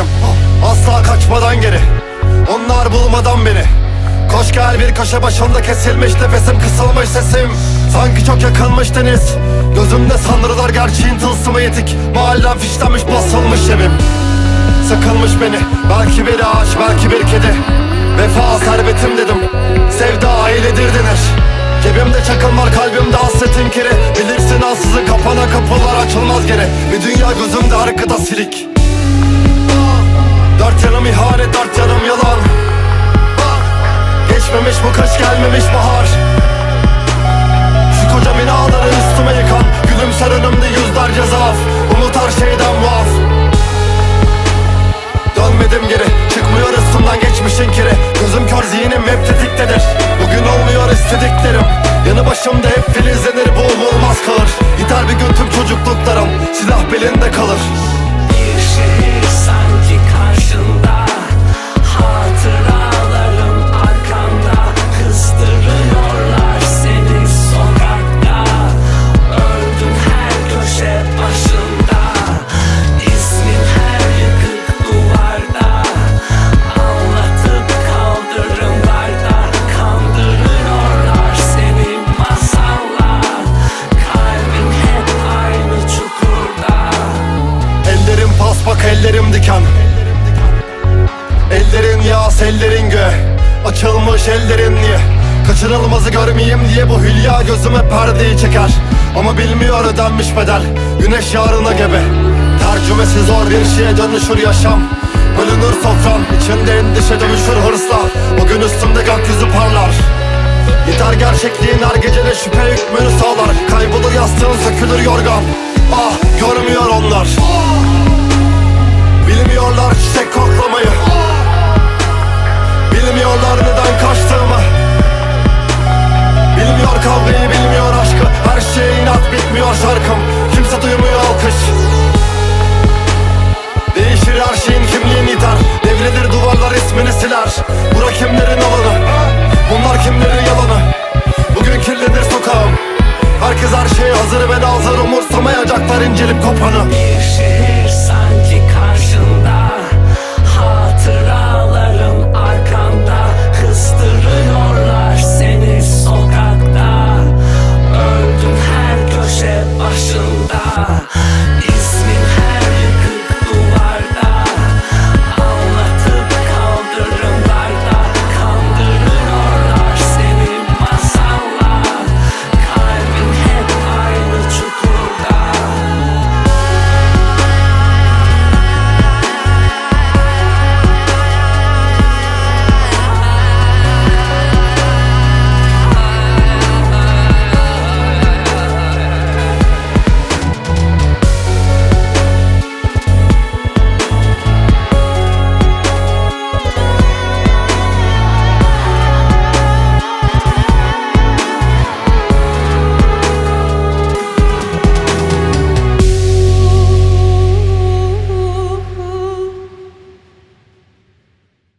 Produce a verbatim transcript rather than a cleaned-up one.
benim, asla kaçmadan geri. Onlar bulmadan beni. Koş gel, bir köşe başında kesilmiş nefesim, kısılmış sesim. Sanki çok yakınmış deniz. Gözümde sanrılar gerçeğin tılsımı yetik. Mahallem fişlenmiş, basılmış evim. Sıkılmış beni, belki bir ağaç, belki bir kedi. Vefa servetim dedim, sevda ailedir denir. Cebimde çakıl var, kalbimde hasretin kiri. Bilirsin ansızın kapana kapılar açılmaz geri. Bir dünya gözümde arkada silik. Dört yanım ihanet, dört yanım yalan. Geçmemiş bu kış, gelmemiş bahar. Şu koca binaları üstüme yıkan, gülümser önümde yüzlerce zaaf. Umut her şeyden muaf. Dönmedim geri, çıkmıyor üstümden geçmişin kiri. Gözüm kör, zihnim hep tetiktedir. Bugün olmuyor istediklerim. Yanı başımda hep filizlenir, bu olmaz kalır. Gider bir gün tüm çocukluklarım, silah belinde kalır. Bir şehir sanki karşında, hatıralarım arkanda. Kızdırıyorlar seni sokakta, öldün her köşe başında. İsmin her yıkık duvarda, anlatıp kaldırımlarda. Kandırıyorlar seni masalla, kalbin hep aynı çukurda. Ellerim paspak, ellerim diken. Ellerin yağ, ellerin gö. Açılmış ellerin niye? Kaçırılmazı görmeyeyim diye bu hülya gözüme perdeyi çeker. Ama bilmiyor ödenmiş bedel, güneş yarına gebe. Tercümesi zor bir şeye dönüşür yaşam. Bölünür sofram, içinde endişe dönüşür hırsla. O gün üstümde gökyüzü parlar. Yeter gerçekliğin her gecede şüphe hükmünü sağlar. Kaybolur yastığın, sökülür yorgan. Ah, görmüyor onlar. Bilmiyorlar çiçek koklamayı. Bilmiyorlar neden kaçtığımı. Bilmiyor kavgayı, bilmiyor aşkı. Her şey inat, bitmiyor şarkım. Kimse duymuyor alkış. Değişir her şeyin, kimliğin iter. Devrilir duvarlar, ismini siler. Bura kimlerin alanı, bunlar kimlerin yalanı. Bugün kirlenir sokağım. Herkes her şeye hazır ve nazır, umursamayacaklar incelip kopanı. Bir şehir